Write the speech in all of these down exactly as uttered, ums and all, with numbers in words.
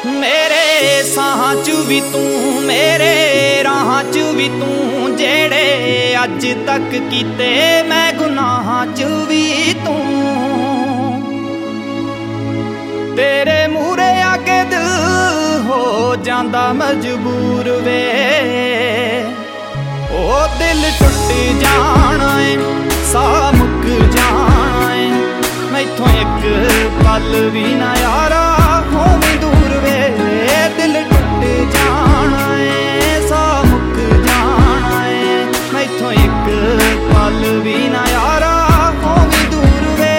मेरे साहां च भी तू, मेरे राहां च भी तू, जेड़े अज तक कीते मैं गुनाहां च भी तू। तेरे मूरे आके दिल हो जांदा मजबूर वे, ओ दिल टुट जाना है, साह मुक जाना है, मैथों एक पल भी ना यारा होवे दूर वे। दिल टुट जाना है, साह मुक जाना है, मैथों एक पल भी ना यारा होवे दूर वे।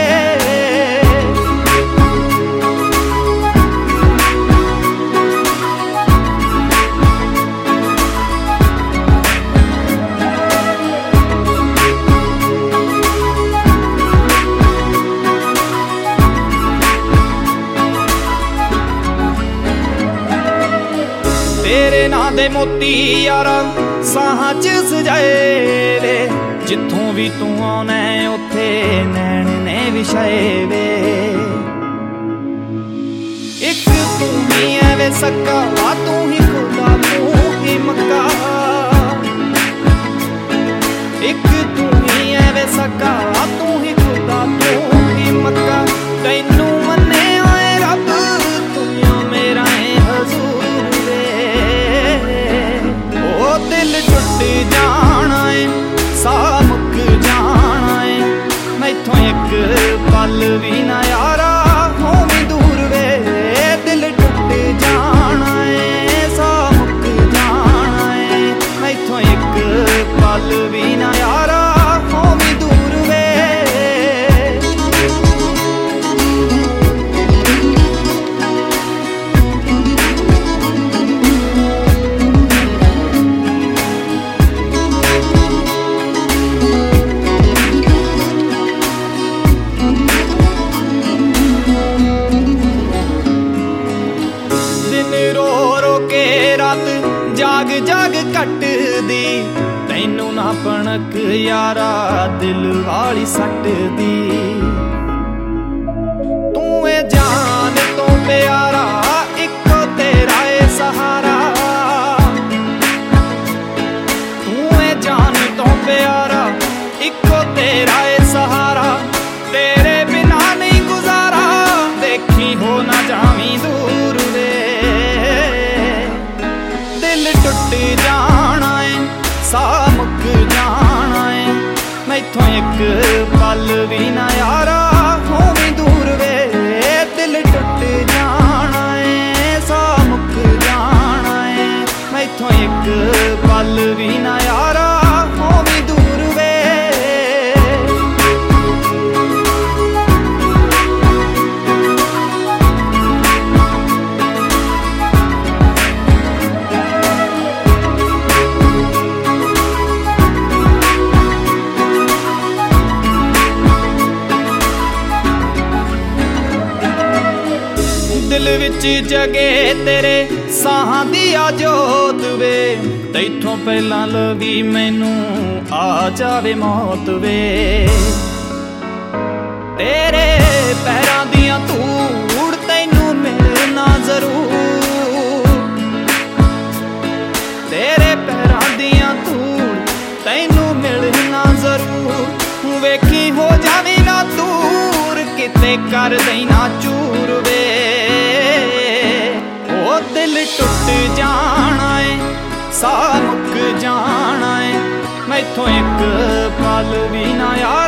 तेरे नां दे मोती यारा साहां च सजाए वे, जित्थों भी तू आना उत्थे नैन ने विछाए वे। एक तू ही है वे सक्का, तू ही खुदा तू ही मक्का। एक तू ही है वे सक्का, तू ही खुदा तू ही मक्का। तैनू मन्ने आए रब तू मेरा है हजूर वे। ओ दिल टुट जाना है, साह मुक जाना है, मैथों एक पल भी ना यारा होवे दूर वे। दिल टुट जाना है, साह मुक जाना है, मैथों एक पल भी ना यारा होवे दूर वे। जाग जाग कट दी, तैनू ना पणक यारा दिल वाली सट दी। तू ए जान तो प्यारा, इको तेरा ए सहारा। तू ए जान तो प्यारा, इको तेरा ए सहारा। तेरे बिना नहीं गुजारा, देखी हो ना जावी दूर वे। दिल टुट जाना है, साह मुक जाना है, मैथों एक पल भी ना यारा होवे दूर वे। दिल टुट जाना है, साह मुक जाना है, मैथों एक पल भी ना यारा होवे दूर वे। दिल विच जगे तेरे साहां दी जोत वे, तैथों पहला लवी मैनू आ जावे मौत वे। तेरे पैरां दियां धूड़ तैनू मिलना जरूर। तेरे पैरां दियां धूड़ तैनू मिलना जरूर। वेखी हो जावी ना दूर, किते कर देना चूर वे। ओ दिल टुट जाना है, साह मुक जाना है, मैथों एक पल भी ना यार